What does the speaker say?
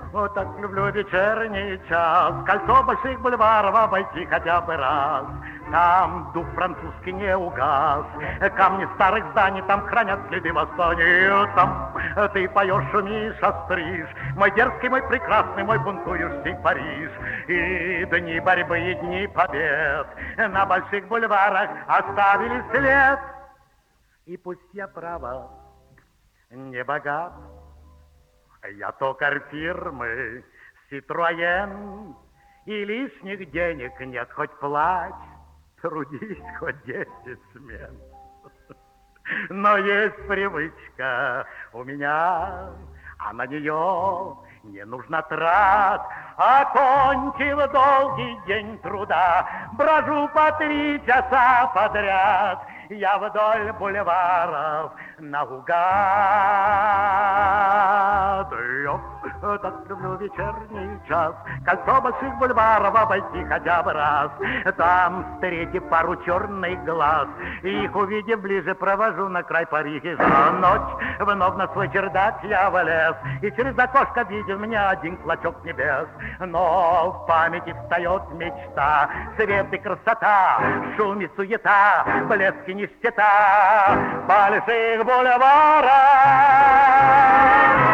Вот так люблю вечерний час, кольцо больших бульваров обойти хотя бы раз. Там дух французский не угас, камни старых зданий там хранят следы восстания. Там ты поешь, шумишь, остришь, мой дерзкий, мой прекрасный, мой бунтующий Париж. И дни борьбы, и дни побед на больших бульварах оставили след. И пусть я, право, не богат, я токарь фирмы Citroën, и лишних денег нет, хоть плачь, трудись хоть 10 смен. Но есть привычка у меня, а на нее не нужно трат. Окончил долгий день труда, брожу по 3 часа подряд. Я вдоль бульваров наугад. Я так люблю вечерний час, кольцо больших бульваров обойти хотя бы раз. Там встретив пару черных глаз, их увидев ближе, провожу на край Парижа. Ночь, вновь на свой чердак я влез, и через окошко видел меня один клочок небес. Но в памяти встает мечта, свет и красота, шум и суета, блеск и нищета больших бульваров.